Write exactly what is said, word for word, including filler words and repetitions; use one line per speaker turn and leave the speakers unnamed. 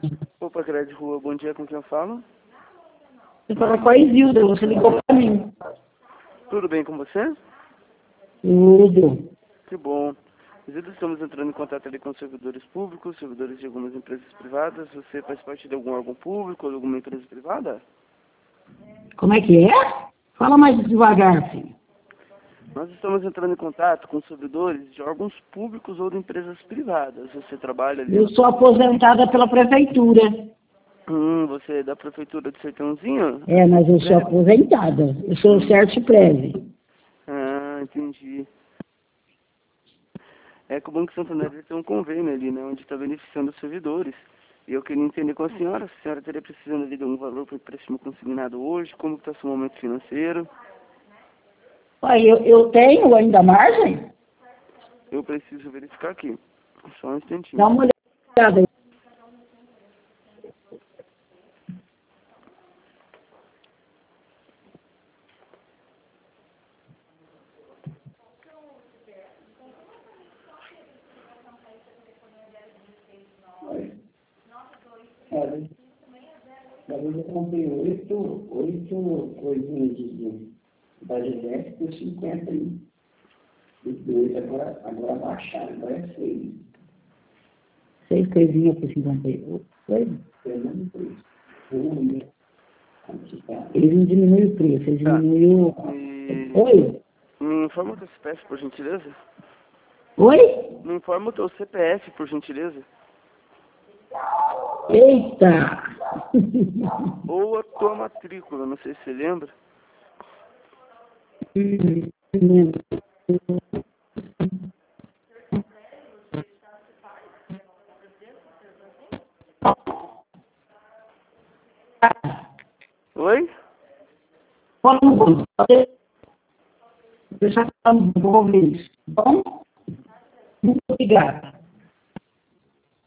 Opa, Crédito Rua, bom dia, com quem eu falo?
Você fala com a Isilda, você ligou pra mim.
Tudo bem com você?
Tudo.
Que bom. Isilda, estamos entrando em contato ali com servidores públicos, servidores de algumas empresas privadas. Você faz parte de algum órgão público ou de alguma empresa privada?
Como é que é? Fala mais devagar, filho.
Nós estamos entrando em contato com servidores de órgãos públicos ou de empresas privadas. Você trabalha ali...
Eu sou aposentada pela prefeitura.
Hum, você é da prefeitura de Sertãozinho?
É, mas eu sou aposentada. Eu sou CertPrev.
Ah, entendi. É que o Banco Santander tem um convênio ali, né, onde está beneficiando os servidores. E eu queria entender com a senhora, se a senhora estaria precisando ali de algum valor para o empréstimo consignado hoje, como está seu momento financeiro.
Ué, eu, eu tenho ainda margem?
Eu preciso verificar aqui. Só um instantinho.
Dá uma olhada aí.
Eu comprei oito, oito coisinhas de da G D F por cinquenta e dois, agora, agora baixaram, agora é seis.
Seis coisinhas por cinquenta e oito. Foi?
Pelo preço.
Eles não diminuem o preço, eles
Tá.
diminuem o...
E...
Oi?
Me informa o teu C P F, por gentileza?
Oi?
Me informa o teu C P F, por gentileza?
Eita!
Ou a tua matrícula, não sei se você lembra. Oi?
Fala no bom. Deixa eu falar no bom, bom? Muito obrigada.